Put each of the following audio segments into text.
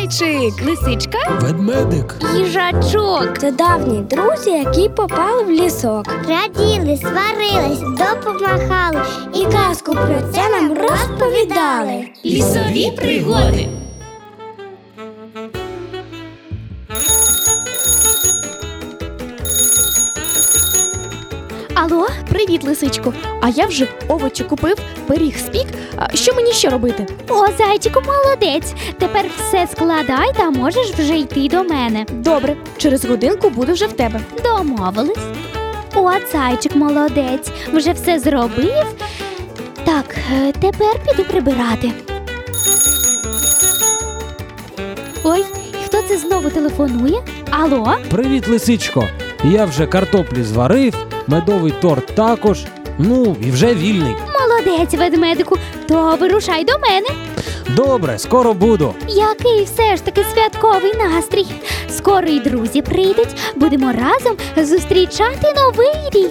Зайчик, лисичка, ведмедик, їжачок. Це давні друзі, які попали в лісок. Раділи, сварились, допомагали і казку про це нам розповідали. лісові пригоди. Алло, привіт, лисичко. А я вже овочі купив, пиріг спік. Що мені ще робити? О, зайчику, молодець. Тепер все складай та можеш вже йти до мене. Добре, через годинку буду вже в тебе. Домовились? О, зайчик, молодець. Вже все зробив. Так, тепер піду прибирати. Ой, хто це знову телефонує? Алло? привіт, лисичко. Я вже картоплі зварив, медовий торт також. Ну, і вже вільний. Молодець, ведмедику. То вирушай до мене. Добре, скоро буду. Який все ж таки святковий настрій. Скоро і друзі прийдуть. Будемо разом зустрічати новий рік.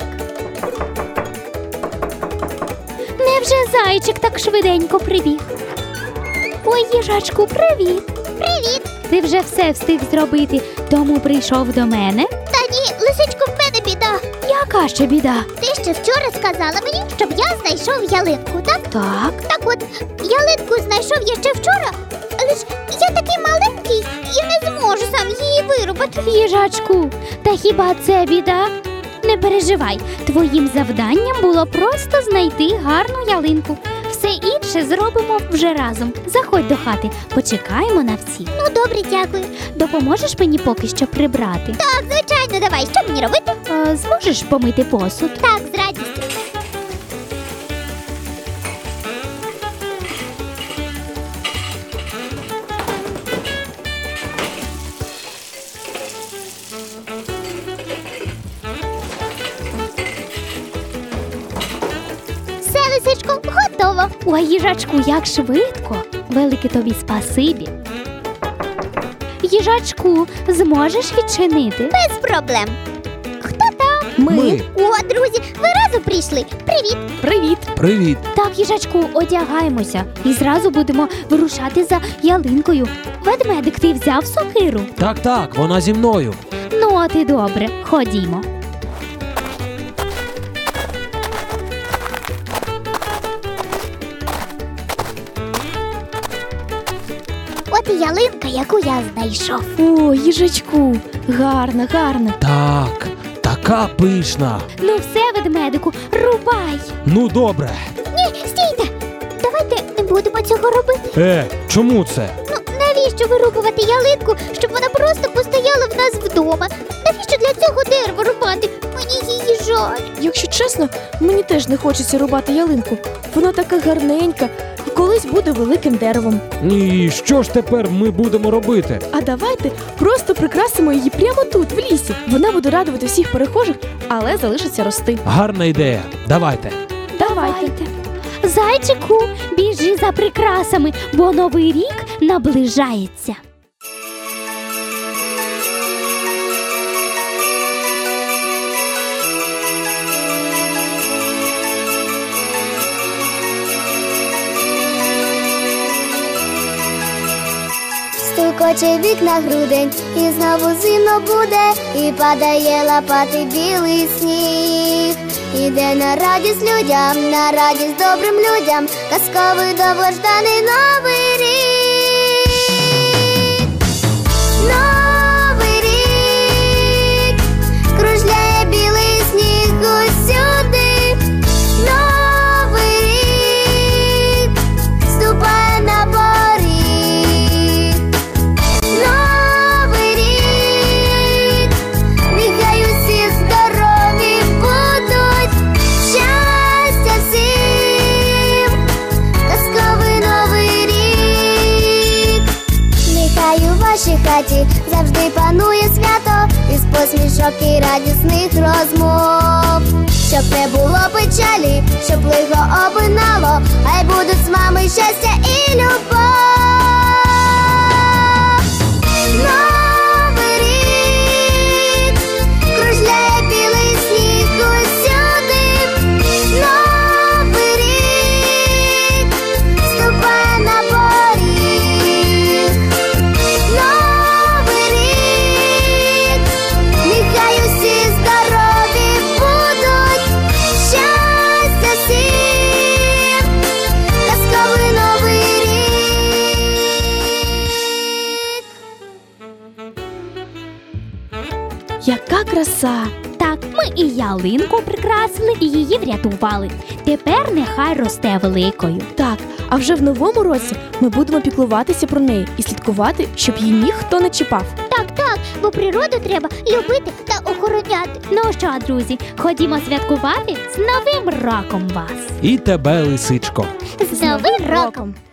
Невже зайчик так швиденько прибіг? Ой, їжачку, привіт. Привіт! Ти вже все встиг зробити, тому прийшов до мене. Та ні, лисичко, в мене біда. Яка ще біда? Ти ще вчора сказала мені, щоб я знайшов ялинку, так? Так. Так от, ялинку знайшов я ще вчора, але ж я такий маленький і не зможу сам її вирубати. Їжачку, та хіба це біда? Не переживай, твоїм завданням було просто знайти гарну ялинку. Все інше зробимо вже разом. Заходь до хати, почекаємо на всіх. Ну, добре, дякую. Допоможеш мені поки що прибрати? Так, звичайно, давай, що мені робити? Зможеш помити посуд? Так, з радістю. Все, лисичко, готово. Ой, їжачку, як швидко! Велике тобі спасибі. Їжачку, зможеш відчинити? Без проблем. Хто там? Ми. О, друзі, ви разом прийшли. Привіт. Привіт. Привіт. Так, їжачку, одягаємося і зразу будемо вирушати за ялинкою. Ведмедик, ти взяв сокиру? Так, вона зі мною. Ну, от і добре, ходімо. От і ялинка, яку я знайшов. О, їжачку, гарна, гарна. Так, така пишна. Ну все, ведмедику, рубай! Ну, добре. Ні, стійте! Давайте не будемо цього робити. Чому це? Ну, навіщо вирубувати ялинку, щоб вона просто постояла в нас вдома? Навіщо для цього дерево рубати? Мені її жаль. Якщо чесно, мені теж не хочеться рубати ялинку. Вона така гарненька і колись буде великим деревом. І що ж тепер ми будемо робити? А давайте просто прикрасимо її прямо тут, в лісі. Вона буде радувати всіх перехожих, але залишиться рости. Гарна ідея. Давайте. Давайте. Зайчику, біжи за прикрасами, бо новий рік наближається. Стукоче вікна грудень, і знову зимно буде, і падає лопати білий сніг. Іде на радість людям, на радість добрим людям, казковий довгожданий новий рік. Новий рік, кружляє білий сніг усюди. Новий рік, ступає на поріг. Новий рік, нехай усі здорові будуть, щастя всім, казковий новий рік. Нехай у вашій хаті завжди панує свято, із посмішок і радісних розмов. Щоб не було печалі, щоб лихо обминало, хай будуть з вами щастя і любов. Новий рік, кружляє білий сніг усюди. Новий рік, ступає на поріг. яка краса! Так, ми і ялинку прикрасили, і її врятували. Тепер нехай росте великою. Так, а вже в новому році ми будемо піклуватися про неї і слідкувати, щоб її ніхто не чіпав. Так, бо природу треба любити та охороняти. Ну що, друзі, ходімо святкувати з Новим роком вас! І тебе, лисичко. З Новим роком!